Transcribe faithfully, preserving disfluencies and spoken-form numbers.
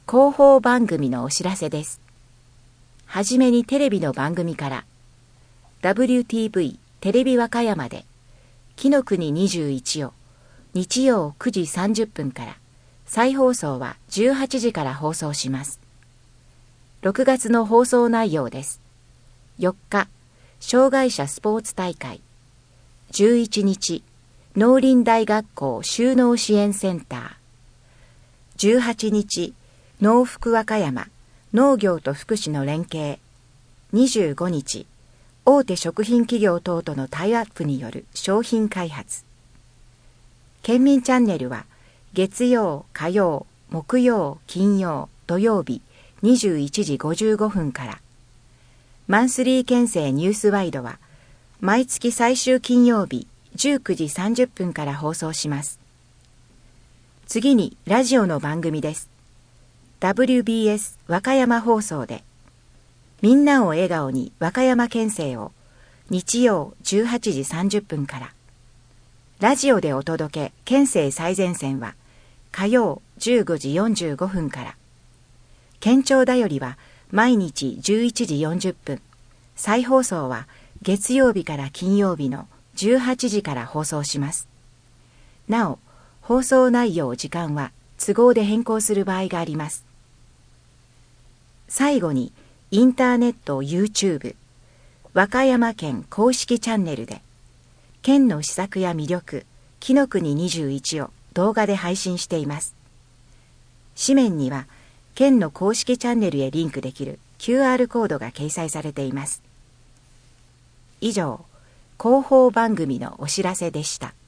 広報番組のお知らせです。はじめにテレビの番組から、ダブリューティーブイ テレビ和歌山で、紀の国にじゅういちを日曜くじさんじゅっぷんから、再放送はじゅうはちじから放送します。ろくがつの放送内容です。よっか、障害者スポーツ大会。じゅういちにち、農林大学校就農支援センター。じゅうはちにち、農福和歌山農業と福祉の連携。にじゅうごにち、大手食品企業等とのタイアップによる商品開発。県民チャンネルは月曜、火曜、木曜、金曜、土曜日にじゅういちじごじゅうごふんから。マンスリー県政ニュースワイドは毎月最終金曜日じゅうくじさんじゅっぷんから放送します。次にラジオの番組です。ダブリュービーエス 和歌山放送で、みんなを笑顔に和歌山県政を日曜じゅうはちじさんじゅっぷんから。ラジオでお届け県政最前線は火曜じゅうごじよんじゅうごふんから。県庁だよりは毎日じゅういちじよんじゅっぷん。再放送は月曜日から金曜日のじゅうはちじから放送します。なお、放送内容時間は都合で変更する場合があります。最後にインターネット YouTube 和歌山県公式チャンネルで県の施策や魅力紀の国にじゅういちを動画で配信しています。紙面には県の公式チャンネルへリンクできる キューアール コードが掲載されています。以上、広報番組のお知らせでした。